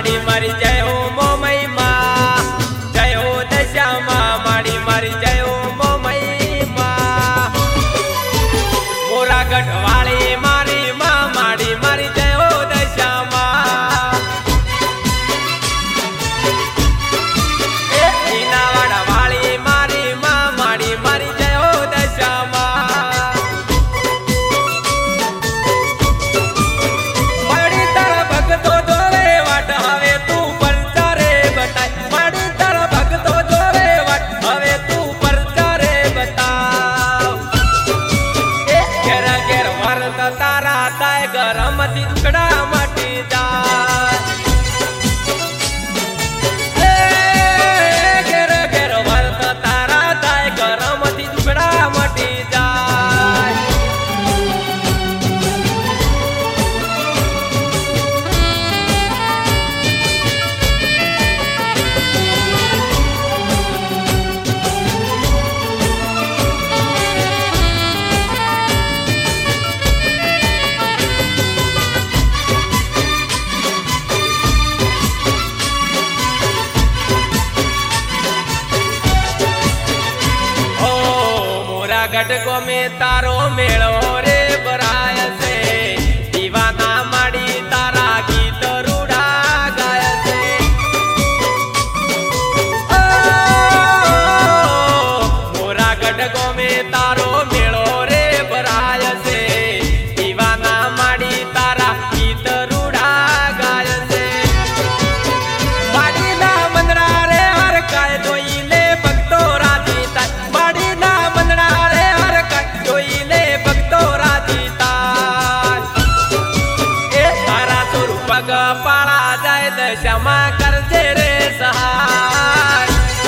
माड़ी मरी जय हो मोमई माँ, जय हो दशा माँ माड़ी मरी जय हो मोमई माँ। मोरा गढ़वाली मारी माँ माड़ी मरी जय हो दशा माँ। हीनावाड़ा वाली मारी माँ माड़ी मरी जय हो दशा माँ। माड़ी तारा भगतो जोरे वाट हवे तू परचारे बताय, माड़ी तारा भगतो जोरे वाट हवे तू परचारे बताव। घेर घेर वरत तारा ताय गरम थी दुकड़ा मटी जाय। घेर घेर वरत तारा ताय गरम थी दुकड़ा मटी जाय। गढ़गो में तारो मेलो रे बराय से, दीवाना माड़ी तारा गीत रूढ़ा गाय से। मोरा गढ़गो में तारो मेलो रे बराय से, दीवाना माड़ी तारा गीत रूढ़ा गाय से। माड़ी ना मंदरा रे हर काय जोई ले भक्तो राजी ताय, माड़ी ना मंदरा जोईले भक्तो राजी ताय। तारा स्वरूप पाळा जाय दशमा करजे रे सहाय।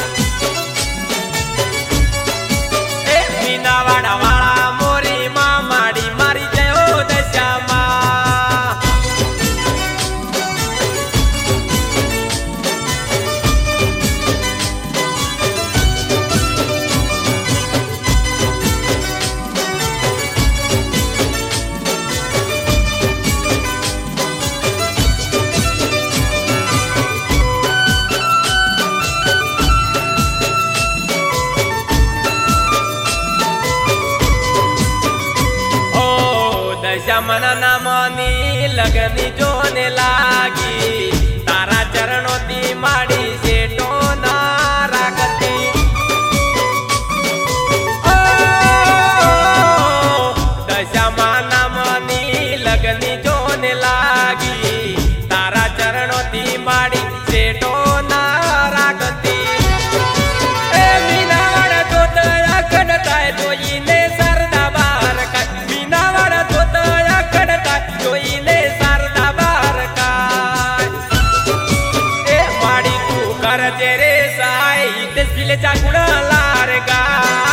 मीनावाड़ा वाला मोरी माँ माड़ी मारी जय हो दशा माँ। दशमन नामनी लगनी जोने लागी, तारा चरणों ती माड़ी सेठो ना रागती। दशमन नामनी लगनी जोने लागी, तारा चरणों ती माड़ी सेठो ना रागती। मीनावाड़ा जोत अखड़ताय जोईले सरदा बार का, मीनावाड़ा जोईले शारदा बार का। माड़ी तू कर जे रे साई देश पिले चा गुण लार गा।